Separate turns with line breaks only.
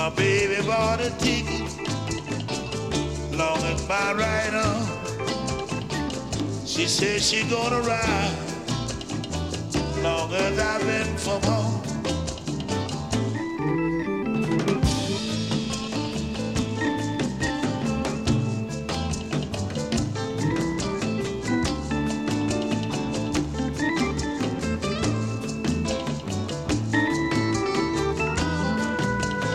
My baby bought a ticket, long as my right arm. She said she gonna ride, long as I've been from home.